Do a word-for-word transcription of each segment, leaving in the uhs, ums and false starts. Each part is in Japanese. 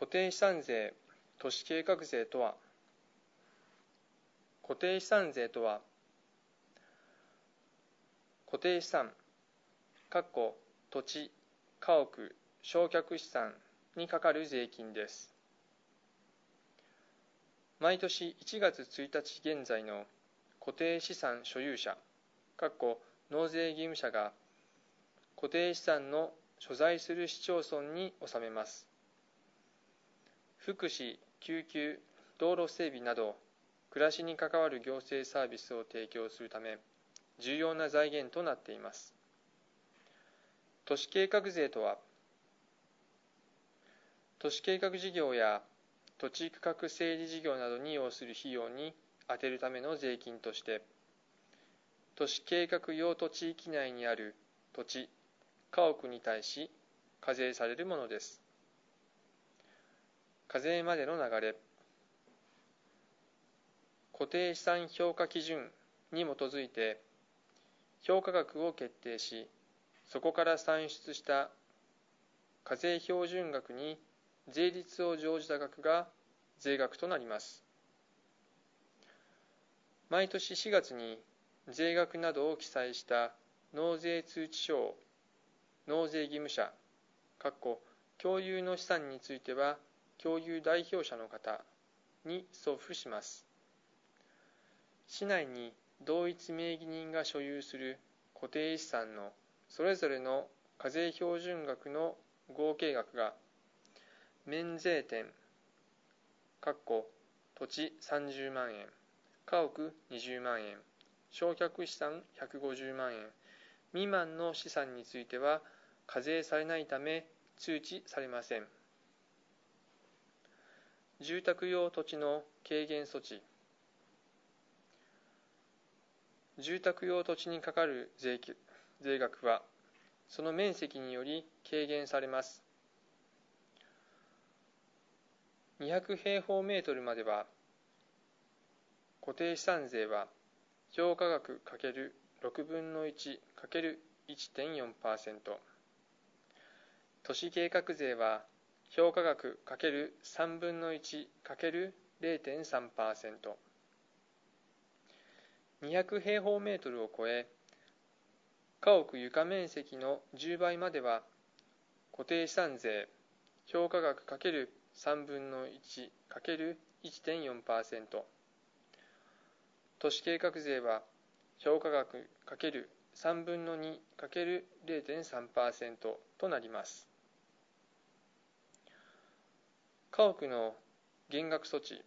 定資産税、都市計画税とは、固定資産税とは、固定資産、土地、家屋、償却資産にかかる税金です。毎年いちがつついたち現在の固定資産所有者、納税義務者が固定資産の所在する市町村に納めます。福祉、救急、道路整備など暮らしに関わる行政サービスを提供するため重要な財源となっています。都市計画税とは、都市計画事業や土地区画整理事業などに要する費用に充てるための税金として、都市計画用途地域内にある土地、家屋に対し課税されるものです。課税までの流れ。固定資産評価基準に基づいて評価額を決定し、そこから算出した課税標準額に税率を乗じた額が税額となります。毎年しがつに税額などを記載した納税通知書を納税義務者、共有の資産については共有代表者の方に送付します。市内に同一名義人が所有する固定資産のそれぞれの課税標準額の合計額が免税店、土地さんじゅうまんえん、家屋にじゅうまんえん、償却資産ひゃくごじゅうまんえん未満の資産については課税されないため通知されません。住宅用土地の軽減措置。住宅用土地にかかる 税, 税額はその面積により軽減されます。にひゃくへいほうメートルまでは固定資産税は評価額 ×ろくぶんのいち ×いってんよんパーセント、都市計画税は評価額 ×さんぶんのいち ×れいてんさんパーセント、にひゃくへいほうメートルを超え、家屋床面積のじゅうばいまでは固定資産税評価額 ×さんぶんのいち ×いってんよんパーセント、都市計画税は評価額 ×さんぶんのに ×れいてんさんパーセント となります。家屋の減額措置。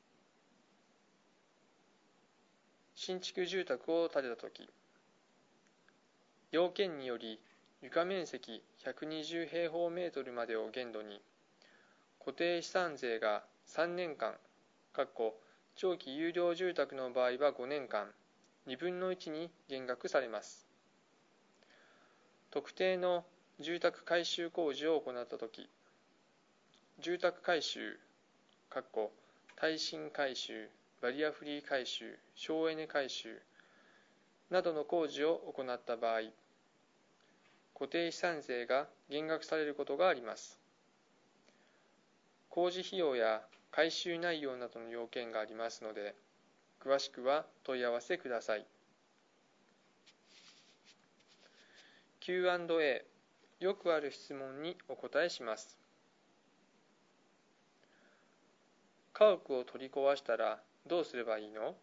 新築住宅を建てたとき、要件により床面積ひゃくにじゅうへいほうメートルまでを限度に、固定資産税がさんねんかん、長期有料住宅の場合はごねんかん、にぶんのいちに減額されます。特定の住宅改修工事を行ったとき、住宅改修、耐震改修、バリアフリー改修、省エネ改修などの工事を行った場合、固定資産税が減額されることがあります。工事費用や改修内容などの要件がありますので、詳しくは問い合わせください。キューアンドエー、よくある質問にお答えします。家屋を取り壊したらどうすればいいの？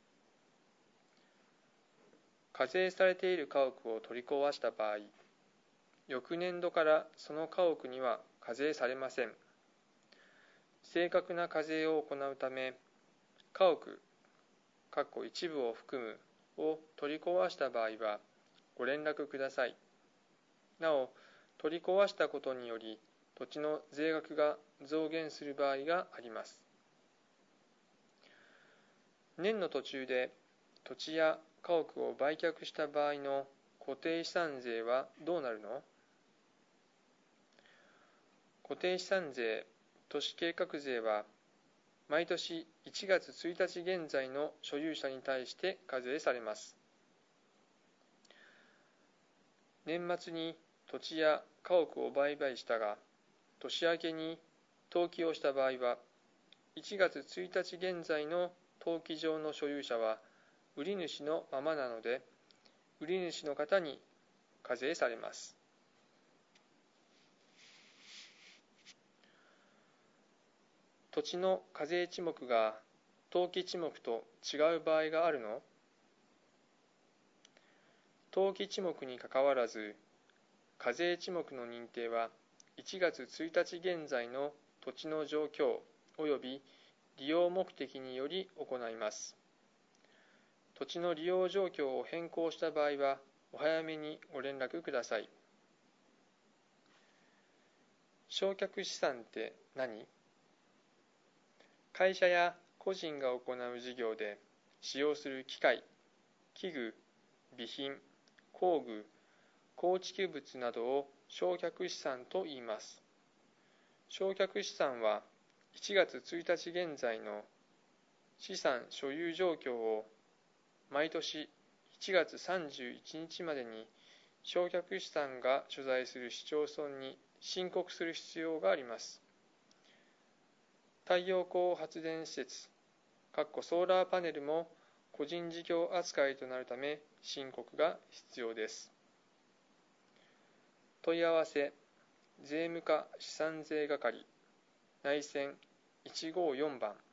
課税されている家屋を取り壊した場合、翌年度からその家屋には課税されません。正確な課税を行うため、家屋、一部を含むを取り壊した場合はご連絡ください。なお、取り壊したことにより土地の税額が増減する場合があります。年の途中で土地や家屋を売却した場合の固定資産税はどうなるの？固定資産税、都市計画税は毎年いちがつついたち現在の所有者に対して課税されます。年末に土地や家屋を売買したが、年明けに登記をした場合は、いちがつついたち現在の登記上の所有者は売り主のままなので、売り主の方に課税されます。土地の課税地目が登記地目と違う場合があるの？登記地目にかかわらず、課税地目の認定はいちがつついたち現在の土地の状況及び利用目的により行います。土地の利用状況を変更した場合は、お早めにご連絡ください。償却資産って何？会社や個人が行う事業で使用する機械、器具、備品、工具、構築物などを償却資産と言います。償却資産はいちがつついたち現在の資産所有状況を毎年いちがつさんじゅういちにちまでに償却資産が所在する市町村に申告する必要があります。太陽光発電施設、ソーラーパネルも個人事業扱いとなるため申告が必要です。問い合わせ、税務課資産税係、内線いちごよんばん。